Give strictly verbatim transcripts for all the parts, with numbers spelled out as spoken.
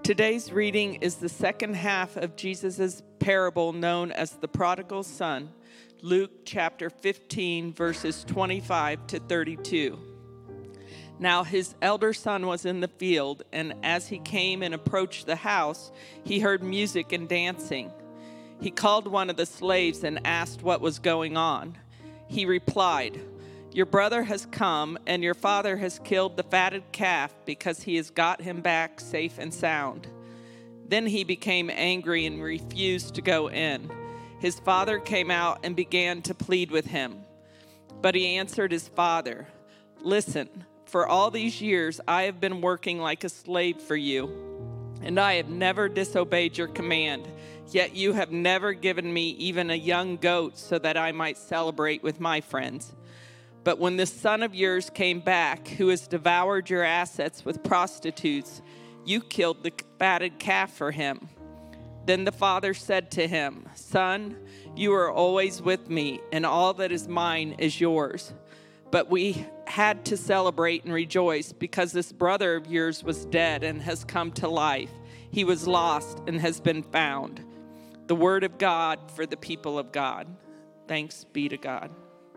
Today's reading is the second half of Jesus' parable known as the prodigal son, Luke chapter fifteen, verses twenty-five to thirty-two. Now his elder son was in the field, and as he came and approached the house, he heard music and dancing. He called one of the slaves and asked what was going on. He replied, "Your brother has come, and your father has killed the fatted calf because he has got him back safe and sound." Then he became angry and refused to go in. His father came out and began to plead with him. But he answered his father, "Listen, for all these years I have been working like a slave for you, and I have never disobeyed your command. Yet you have never given me even a young goat so that I might celebrate with my friends. But when this son of yours came back, who has devoured your assets with prostitutes, you killed the fatted calf for him." Then the father said to him, "Son, you are always with me, and all that is mine is yours. But we had to celebrate and rejoice because this brother of yours was dead and has come to life. He was lost and has been found." The word of God for the people of God. Thanks be to God.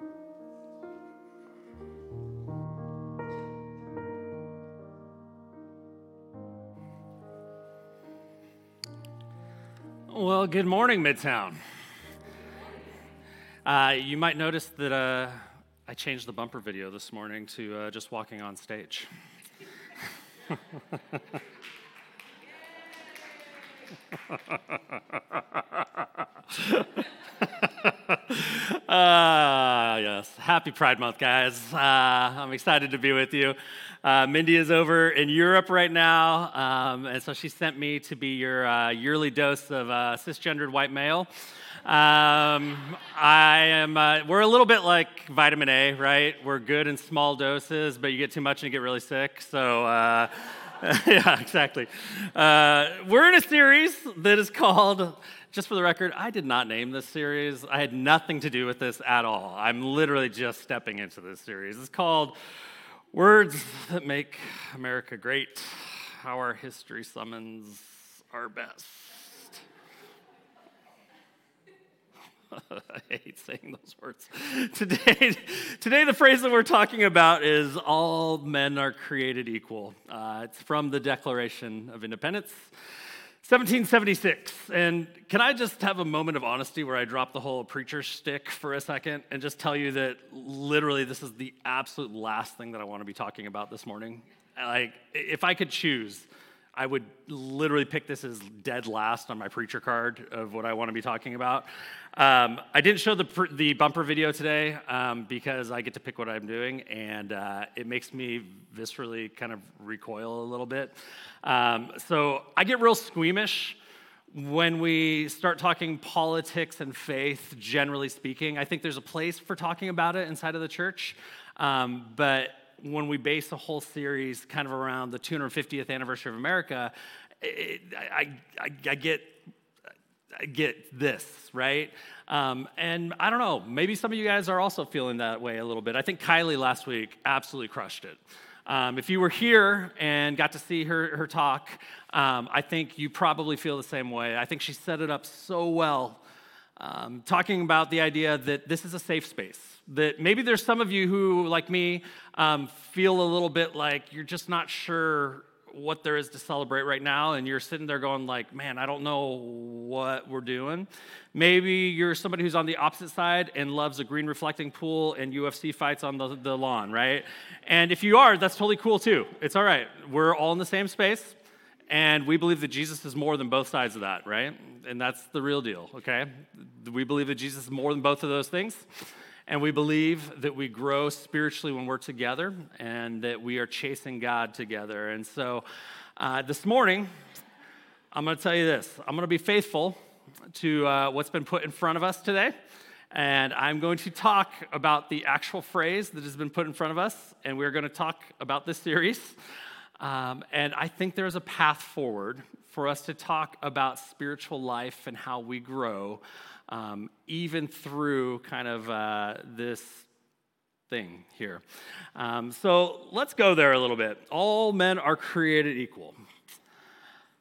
Well, good morning, Midtown. Uh, you might notice that uh, I changed the bumper video this morning to uh, just walking on stage. uh, yes, happy Pride Month, guys. Uh, I'm excited to be with you. Uh, Mindy is over in Europe right now, um, and so she sent me to be your uh, yearly dose of uh, cisgendered white male. Um, I am, uh, we're a little bit like vitamin A, right? We're good in small doses, but you get too much and you get really sick, so... Uh, yeah, exactly. Uh, we're in a series that is called, just for the record, I did not name this series. I had nothing to do with this at all. I'm literally just stepping into this series. It's called Words That Make America Great, How Our History Summons Our Best. I hate saying those words. Today, today, the phrase that we're talking about is all men are created equal. Uh, it's from the Declaration of Independence, seventeen seventy-six. And can I just have a moment of honesty where I drop the whole preacher shtick for a second and just tell you that literally this is the absolute last thing that I want to be talking about this morning? Like, if I could choose, I would literally pick this as dead last on my preacher card of what I want to be talking about. Um, I didn't show the the bumper video today um, because I get to pick what I'm doing, and uh, it makes me viscerally kind of recoil a little bit. Um, so I get real squeamish when we start talking politics and faith, generally speaking. I think there's a place for talking about it inside of the church, um, but when we base a whole series kind of around the two hundred fiftieth anniversary of America, it, I, I, I get I get this, right? Um, and I don't know, maybe some of you guys are also feeling that way a little bit. I think Kylie last week absolutely crushed it. Um, if you were here and got to see her, her talk, um, I think you probably feel the same way. I think she set it up so well. Um, talking about the idea that this is a safe space, that maybe there's some of you who, like me, um, feel a little bit like you're just not sure what there is to celebrate right now, and you're sitting there going like, man, I don't know what we're doing. Maybe you're somebody who's on the opposite side and loves a green reflecting pool and U F C fights on the, the lawn, right? And if you are, that's totally cool too. It's all right. We're all in the same space. And we believe that Jesus is more than both sides of that, right? And that's the real deal, okay? We believe that Jesus is more than both of those things. And we believe that we grow spiritually when we're together and that we are chasing God together. And so uh, this morning, I'm going to tell you this. I'm going to be faithful to uh, what's been put in front of us today. And I'm going to talk about the actual phrase that has been put in front of us. And we're going to talk about this series. Um, and I think there's a path forward for us to talk about spiritual life and how we grow, um, even through kind of uh, this thing here. Um, so let's go there a little bit. All men are created equal.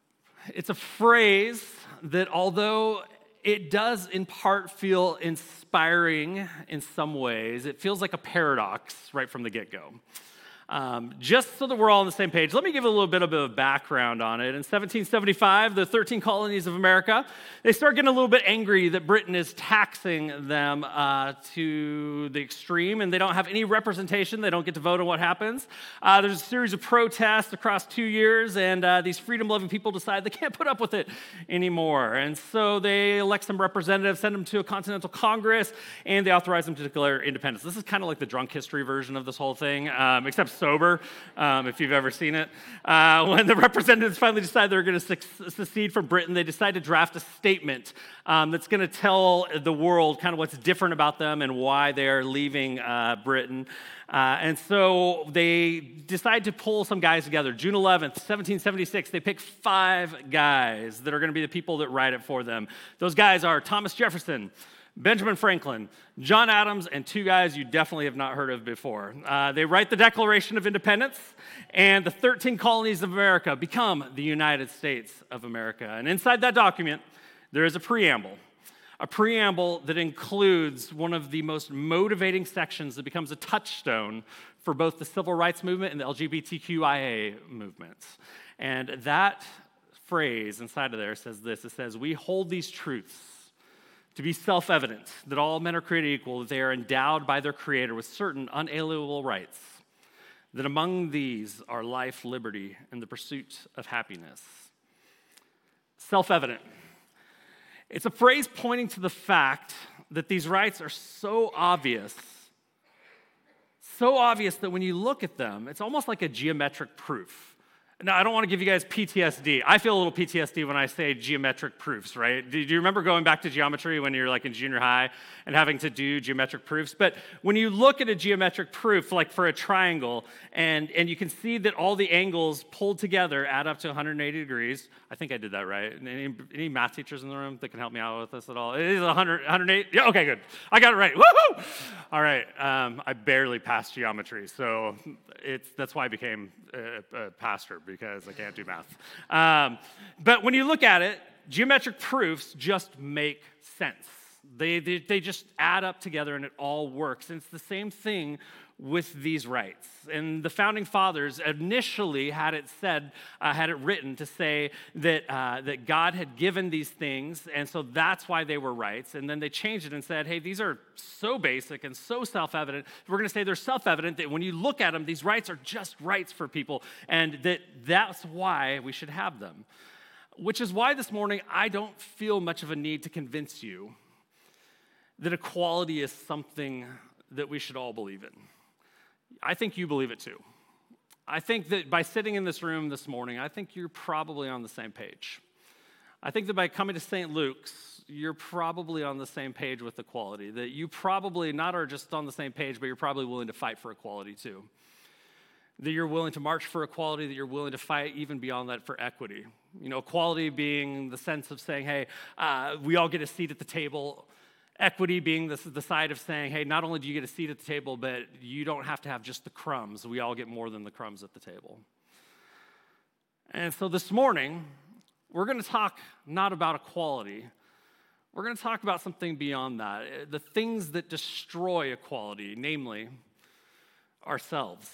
It's a phrase that, although it does in part feel inspiring in some ways, it feels like a paradox right from the get-go. Um, just so that we're all on the same page, let me give a little bit of a background on it. In seventeen seventy-five, the thirteen colonies of America, they start getting a little bit angry that Britain is taxing them uh, to the extreme, and they don't have any representation. They don't get to vote on what happens. Uh, there's a series of protests across two years, and uh, these freedom-loving people decide they can't put up with it anymore. And so they elect some representatives, send them to a Continental Congress, and they authorize them to declare independence. This is kind of like the drunk history version of this whole thing, um, except sober, um, if you've ever seen it. Uh, when the representatives finally decide they're going to secede from Britain, they decide to draft a statement um, that's going to tell the world kind of what's different about them and why they're leaving uh, Britain. Uh, and so they decide to pull some guys together. June eleventh, seventeen seventy-six, they pick five guys that are going to be the people that write it for them. Those guys are Thomas Jefferson, Benjamin Franklin, John Adams, and two guys you definitely have not heard of before. Uh, they write the Declaration of Independence, and the thirteen colonies of America become the United States of America. And inside that document, there is a preamble, a preamble that includes one of the most motivating sections that becomes a touchstone for both the civil rights movement and the L G B T Q I A movements. And that phrase inside of there says this. It says, "We hold these truths to be self-evident, that all men are created equal, that they are endowed by their Creator with certain unalienable rights, that among these are life, liberty, and the pursuit of happiness." Self-evident. It's a phrase pointing to the fact that these rights are so obvious, so obvious that when you look at them, it's almost like a geometric proof. Now, I don't want to give you guys P T S D. I feel a little P T S D when I say geometric proofs, right? Do you remember going back to geometry when you're like in junior high and having to do geometric proofs? But when you look at a geometric proof, like for a triangle, and, and you can see that all the angles pulled together add up to one hundred eighty degrees. I think I did that right. Any, any math teachers in the room that can help me out with this at all? It is one hundred, one hundred eight? Yeah, okay, good. I got it right. Woohoo! All right, um, I barely passed geometry, so it's that's why I became a, a pastor, because I can't do math. Um, but when you look at it, geometric proofs just make sense. They, they, they just add up together and it all works. And it's the same thing with these rights. And the founding fathers initially had it said, uh, had it written to say that, uh, that God had given these things, and so that's why they were rights. And then they changed it and said, hey, these are so basic and so self-evident. We're going to say they're self-evident that when you look at them, these rights are just rights for people, and that that's why we should have them. Which is why this morning I don't feel much of a need to convince you that equality is something that we should all believe in. I think you believe it too. I think that by sitting in this room this morning, I think you're probably on the same page. I think that by coming to Saint Luke's, you're probably on the same page with equality, that you probably not are just on the same page, but you're probably willing to fight for equality too. That you're willing to march for equality, that you're willing to fight even beyond that for equity. You know, equality being the sense of saying, hey, uh, we all get a seat at the table. Equity being the, the side of saying, hey, not only do you get a seat at the table, but you don't have to have just the crumbs. We all get more than the crumbs at the table. And so this morning, we're going to talk not about equality. We're going to talk about something beyond that. The things that destroy equality, namely ourselves.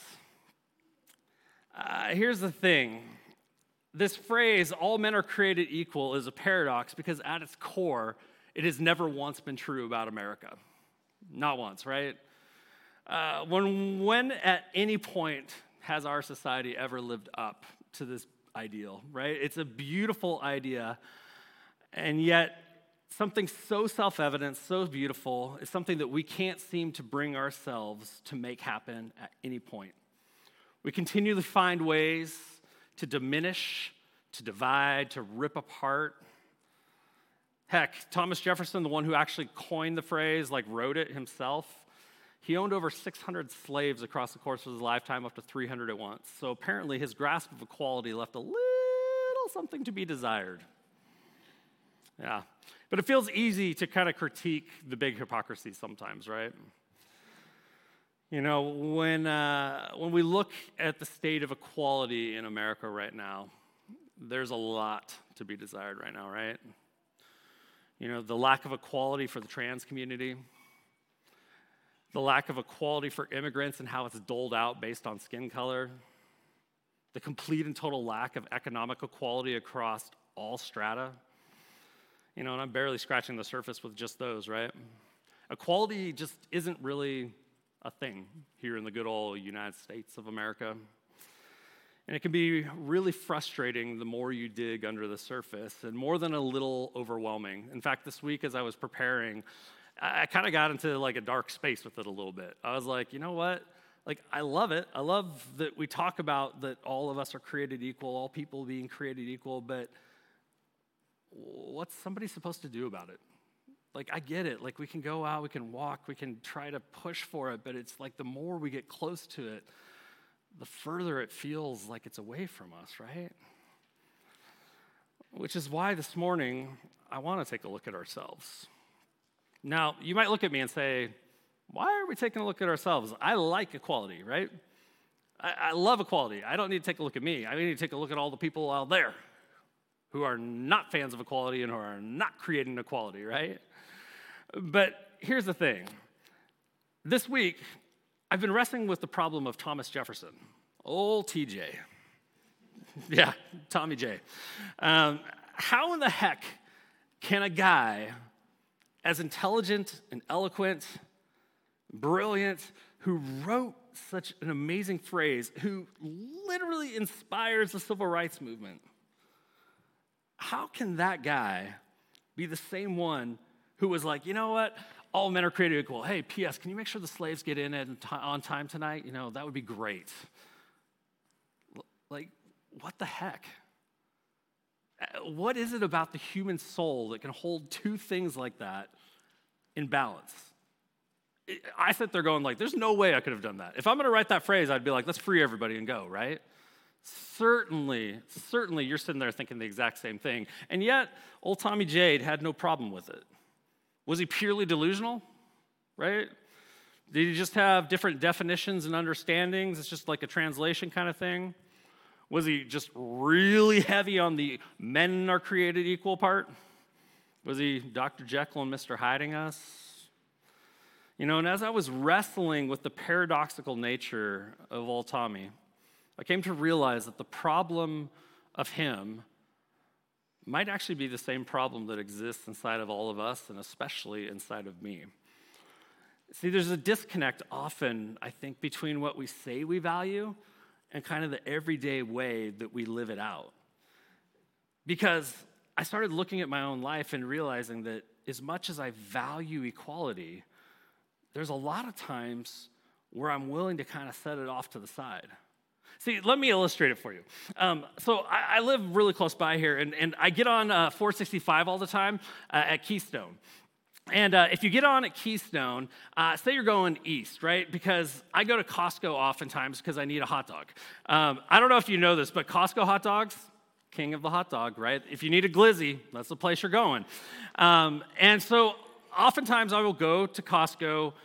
Uh, here's the thing. This phrase, all men are created equal, is a paradox because at its core, it has never once been true about America. Not once, right? Uh, when, when at any point has our society ever lived up to this ideal, right? It's a beautiful idea, and yet something so self-evident, so beautiful, is something that we can't seem to bring ourselves to make happen at any point. We continually find ways to diminish, to divide, to rip apart. Heck, Thomas Jefferson, the one who actually coined the phrase, like wrote it himself, he owned over six hundred slaves across the course of his lifetime, up to three hundred at once. So apparently his grasp of equality left a little something to be desired. Yeah, but it feels easy to kind of critique the big hypocrisy sometimes, right? You know, when, uh, when we look at the state of equality in America right now, there's a lot to be desired right now, right? You know, the lack of equality for the trans community, the lack of equality for immigrants and how it's doled out based on skin color, the complete and total lack of economic equality across all strata. You know, and I'm barely scratching the surface with just those, right? Equality just isn't really a thing here in the good old United States of America. And it can be really frustrating the more you dig under the surface, and more than a little overwhelming. In fact, this week as I was preparing, I, I kind of got into like a dark space with it a little bit. I was like, you know what? Like, I love it. I love that we talk about that all of us are created equal, all people being created equal, but what's somebody supposed to do about it? Like, I get it. Like, we can go out, we can walk, we can try to push for it, but it's like the more we get close to it, the further it feels like it's away from us, right? Which is why this morning, I want to take a look at ourselves. Now, you might look at me and say, why are we taking a look at ourselves? I like equality, right? I, I love equality. I don't need to take a look at me. I need to take a look at all the people out there who are not fans of equality and who are not creating equality, right? But here's the thing. This week, I've been wrestling with the problem of Thomas Jefferson, old T J. Yeah, Tommy J. Um, how in the heck can a guy as intelligent and eloquent, brilliant, who wrote such an amazing phrase, who literally inspires the civil rights movement, how can that guy be the same one who was like, you know what, all men are created equal. Hey, P S, can you make sure the slaves get in at t- on time tonight? You know, that would be great. Like, what the heck? What is it about the human soul that can hold two things like that in balance? I sit there going like, there's no way I could have done that. If I'm going to write that phrase, I'd be like, let's free everybody and go, right? Certainly, certainly you're sitting there thinking the exact same thing. And yet, old Tommy Jade had no problem with it. Was he purely delusional, right? Did he just have different definitions and understandings? It's just like a translation kind of thing? Was he just really heavy on the men are created equal part? Was he Doctor Jekyll and Mister Hiding Us? You know, and as I was wrestling with the paradoxical nature of old Tommy, I came to realize that the problem of him might actually be the same problem that exists inside of all of us, and especially inside of me. See, there's a disconnect often, I think, between what we say we value and kind of the everyday way that we live it out. Because I started looking at my own life and realizing that as much as I value equality, there's a lot of times where I'm willing to kind of set it off to the side. See, let me illustrate it for you. Um, so I, I live really close by here, and, and I get on uh, four sixty-five all the time uh, at Keystone. And uh, if you get on at Keystone, uh, say you're going east, right? Because I go to Costco oftentimes because I need a hot dog. Um, I don't know if you know this, but Costco hot dogs, king of the hot dog, right? If you need a glizzy, that's the place you're going. Um, and so oftentimes I will go to Costco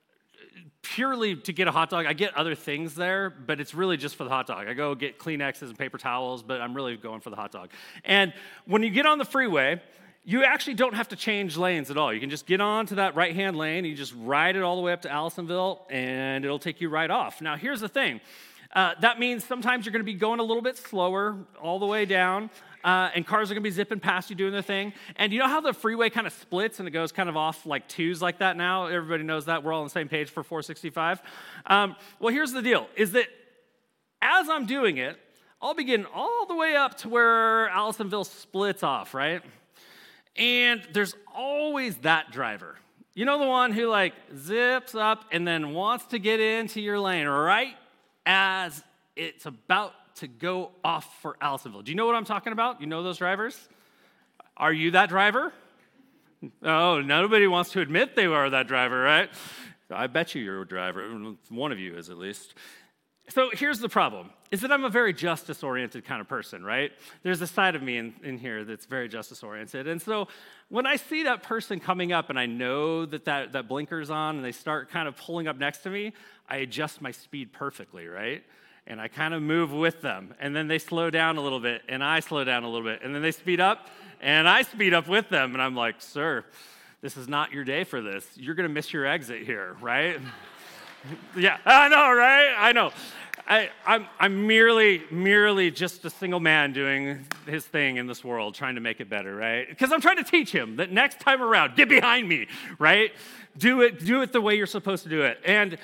purely to get a hot dog. I get other things there, but it's really just for the hot dog. I go get Kleenexes and paper towels, but I'm really going for the hot dog. And when you get on the freeway, you actually don't have to change lanes at all. You can just get on to that right-hand lane, you just ride it all the way up to Allisonville, and it'll take you right off. Now, here's the thing. Uh, that means sometimes you're going to be going a little bit slower all the way down, uh, and cars are going to be zipping past you doing their thing. And you know how the freeway kind of splits and it goes kind of off like twos like that now? Everybody knows that. We're all on the same page for four sixty-five. Um, well, here's the deal, is that as I'm doing it, I'll be getting all the way up to where Allisonville splits off, right? And there's always that driver. You know the one who like zips up and then wants to get into your lane right as it's about to go off for Allisonville. Do you know what I'm talking about? You know those drivers? Are you that driver? Oh, nobody wants to admit they are that driver, right? I bet you you're a driver. One of you is at least. So here's the problem, is that I'm a very justice-oriented kind of person, right? There's a side of me in, in here that's very justice-oriented. And so when I see that person coming up and I know that, that that blinker's on and they start kind of pulling up next to me, I adjust my speed perfectly, right? And I kind of move with them. And then they slow down a little bit and I slow down a little bit. And then they speed up and I speed up with them. And I'm like, sir, this is not your day for this. You're going to miss your exit here, right? Yeah, I know, right? I know. I, I'm, I'm merely, merely just a single man doing his thing in this world, trying to make it better, right? Because I'm trying to teach him that next time around, get behind me, right? Do it, do it the way you're supposed to do it. And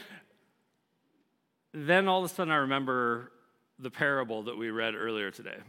then all of a sudden I remember the parable that we read earlier today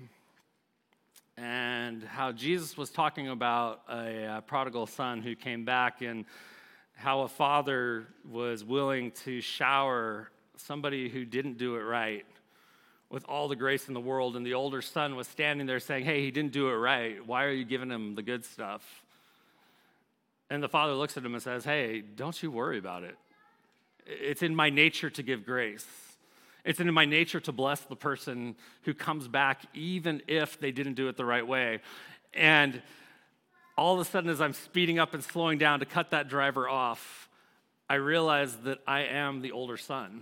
and how Jesus was talking about a, a prodigal son who came back and how a father was willing to shower somebody who didn't do it right with all the grace in the world, and the older son was standing there saying, hey, he didn't do it right. Why are you giving him the good stuff? And the father looks at him and says, hey, don't you worry about it. It's in my nature to give grace. It's in my nature to bless the person who comes back even if they didn't do it the right way. And all of a sudden, as I'm speeding up and slowing down to cut that driver off, I realize that I am the older son.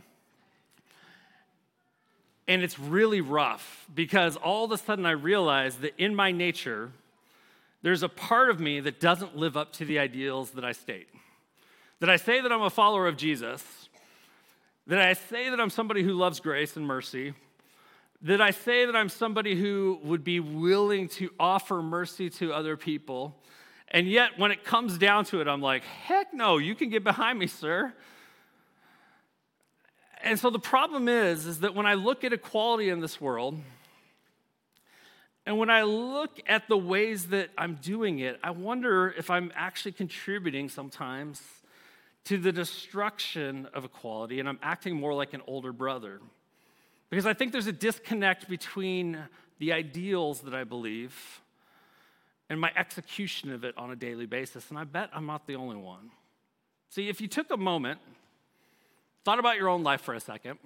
And it's really rough because all of a sudden I realize that in my nature, there's a part of me that doesn't live up to the ideals that I state. That I say that I'm a follower of Jesus, that I say that I'm somebody who loves grace and mercy, that I say that I'm somebody who would be willing to offer mercy to other people. And yet, when it comes down to it, I'm like, heck no, you can get behind me, sir. And so the problem is, is that when I look at equality in this world, and when I look at the ways that I'm doing it, I wonder if I'm actually contributing sometimes to the destruction of equality, and I'm acting more like an older brother. Because I think there's a disconnect between the ideals that I believe and my execution of it on a daily basis, and I bet I'm not the only one. See, if you took a moment, thought about your own life for a second,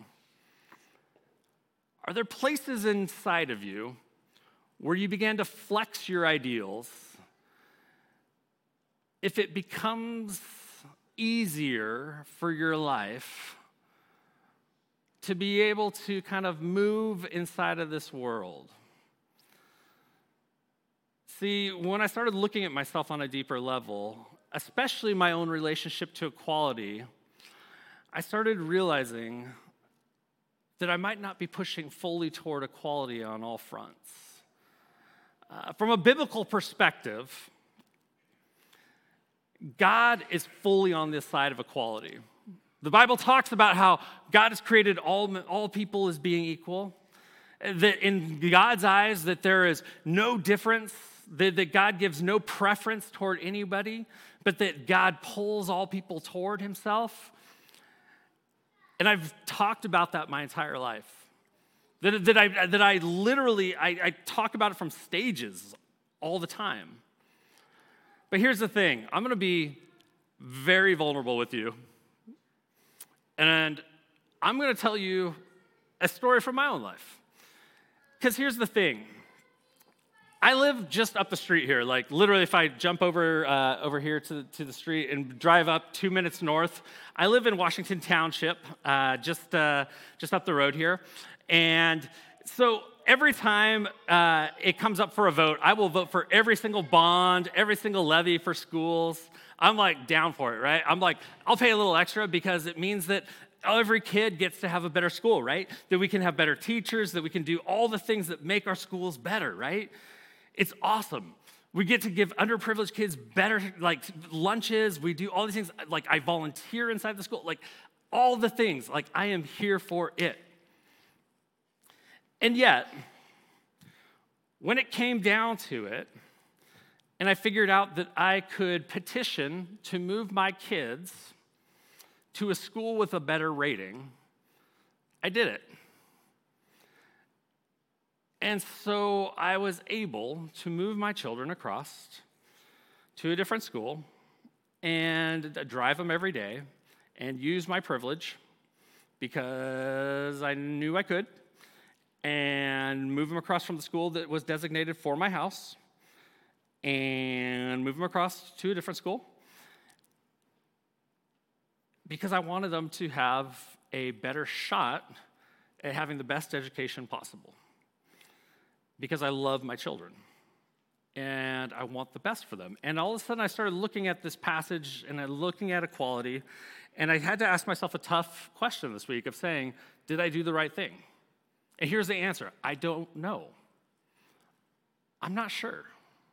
are there places inside of you where you began to flex your ideals if it becomes easier for your life to be able to kind of move inside of this world? See, when I started looking at myself on a deeper level, especially my own relationship to equality, I started realizing that I might not be pushing fully toward equality on all fronts. Uh, from a biblical perspective, God is fully on this side of equality. The Bible talks about how God has created all, all people as being equal, that in God's eyes that there is no difference, that, that God gives no preference toward anybody, but that God pulls all people toward himself. And I've talked about that my entire life. That, that, I, that I literally, I, I talk about it from stages all the time. But here's the thing. I'm going to be very vulnerable with you. And I'm going to tell you a story from my own life. Because here's the thing. I live just up the street here. Like literally, if I jump over uh, over here to, to the street and drive up two minutes north, I live in Washington Township, uh, just uh, just up the road here. And so every time uh, it comes up for a vote, I will vote for every single bond, every single levy for schools. I'm like down for it, right? I'm like, I'll pay a little extra because it means that every kid gets to have a better school, right? That we can have better teachers, that we can do all the things that make our schools better, right? It's awesome. We get to give underprivileged kids better, like, lunches. We do all these things. Like, I volunteer inside the school. Like, all the things. Like, I am here for it. And yet, when it came down to it, and I figured out that I could petition to move my kids to a school with a better rating, I did it. And so I was able to move my children across to a different school and drive them every day and use my privilege because I knew I could, and move them across from the school that was designated for my house, and move them across to a different school, because I wanted them to have a better shot at having the best education possible, because I love my children, and I want the best for them. And all of a sudden, I started looking at this passage, and I'm looking at equality, and I had to ask myself a tough question this week of saying, did I do the right thing? And here's the answer. I don't know. I'm not sure.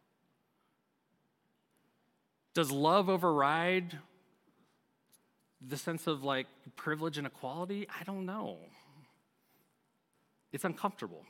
Does love override the sense of like privilege and equality? I don't know. It's uncomfortable.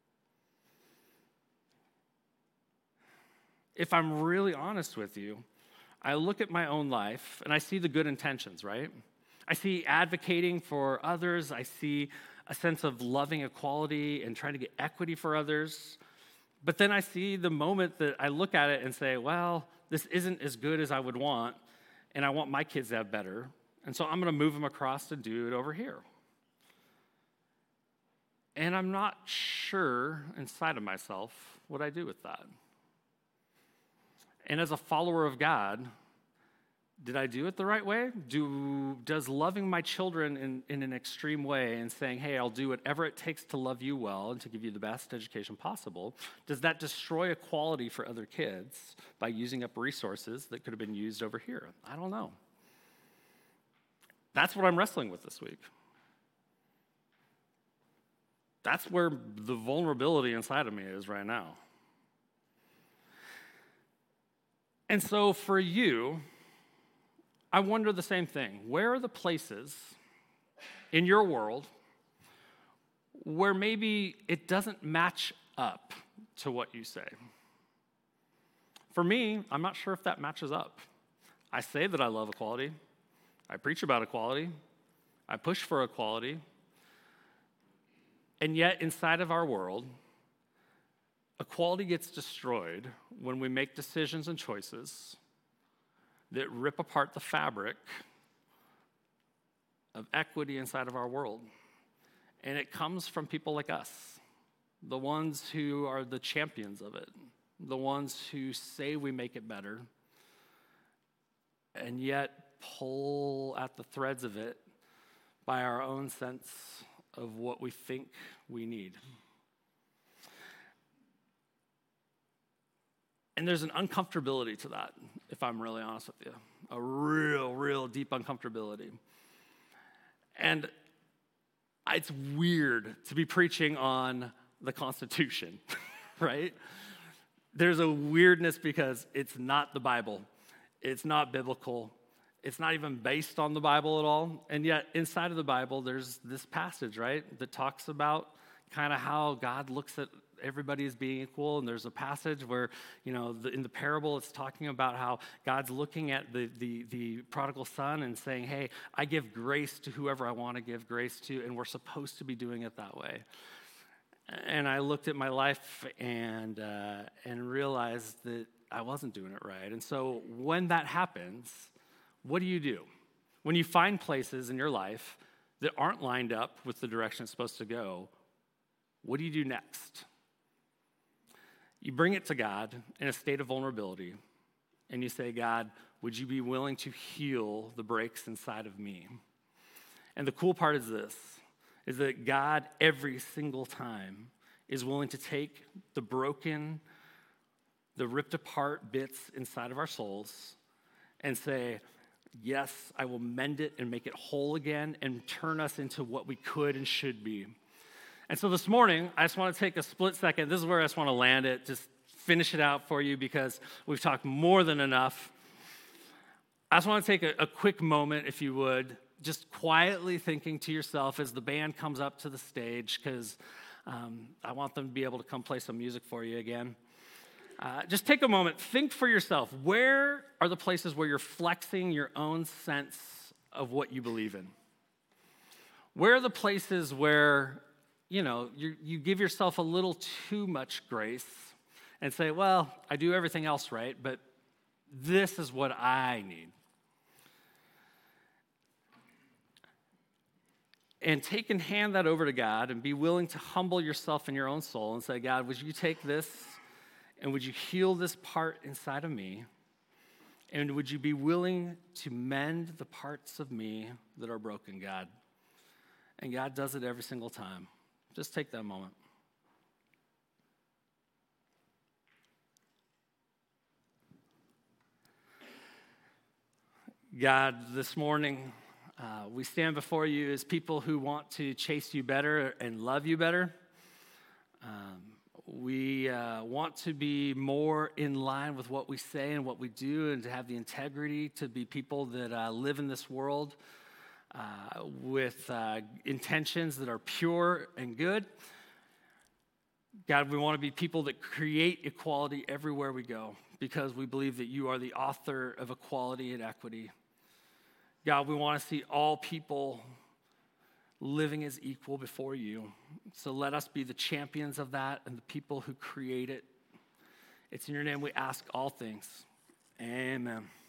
If I'm really honest with you, I look at my own life and I see the good intentions, right? I see advocating for others. I see a sense of loving equality and trying to get equity for others. But then I see the moment that I look at it and say, well, this isn't as good as I would want, and I want my kids to have better, and so I'm going to move them across and do it over here. And I'm not sure inside of myself what I do with that. And as a follower of God, did I do it the right way? Do, does loving my children in, in an extreme way and saying, hey, I'll do whatever it takes to love you well and to give you the best education possible, does that destroy equality for other kids by using up resources that could have been used over here? I don't know. That's what I'm wrestling with this week. That's where the vulnerability inside of me is right now. And so for you, I wonder the same thing. Where are the places in your world where maybe it doesn't match up to what you say? For me, I'm not sure if that matches up. I say that I love equality. I preach about equality. I push for equality. And yet, inside of our world, equality gets destroyed when we make decisions and choices that rip apart the fabric of equity inside of our world. And it comes from people like us, the ones who are the champions of it, the ones who say we make it better, and yet pull at the threads of it by our own sense of what we think we need. And there's an uncomfortability to that, if I'm really honest with you. A real, real deep uncomfortability. And it's weird to be preaching on the Constitution, right? There's a weirdness because it's not the Bible. It's not biblical. It's not even based on the Bible at all. And yet, inside of the Bible, there's this passage, right, that talks about kind of how God looks at everybody as being equal. And there's a passage where, you know, the, in the parable, it's talking about how God's looking at the, the, the prodigal son and saying, hey, I give grace to whoever I want to give grace to, and we're supposed to be doing it that way. And I looked at my life and uh, and realized that I wasn't doing it right. And so when that happens, what do you do? When you find places in your life that aren't lined up with the direction it's supposed to go, what do you do next? You bring it to God in a state of vulnerability, and you say, God, would you be willing to heal the breaks inside of me? And the cool part is this, is that God, every single time, is willing to take the broken, the ripped apart bits inside of our souls and say, yes, I will mend it and make it whole again and turn us into what we could and should be. And so this morning, I just want to take a split second. This is where I just want to land it, just finish it out for you because we've talked more than enough. I just want to take a, a quick moment, if you would, just quietly thinking to yourself as the band comes up to the stage, because um, I want them to be able to come play some music for you again. Uh, just take a moment, think for yourself, where are the places where you're flexing your own sense of what you believe in? Where are the places where, you know, you, you give yourself a little too much grace and say, well, I do everything else right, but this is what I need. and take and hand that over to God and be willing to humble yourself in your own soul and say, God, would you take this and would you heal this part inside of me? And would you be willing to mend the parts of me that are broken, God? And God does it every single time. Just take that moment. God, this morning, uh, we stand before you as people who want to chase you better and love you better. Um, we uh, want to be more in line with what we say and what we do, and to have the integrity to be people that uh, live in this world uh, with uh, intentions that are pure and good. God, we want to be people that create equality everywhere we go, because we believe that you are the author of equality and equity. God, we want to see all people living as equal before you. So let us be the champions of that and the people who create it. It's in your name we ask all things. Amen.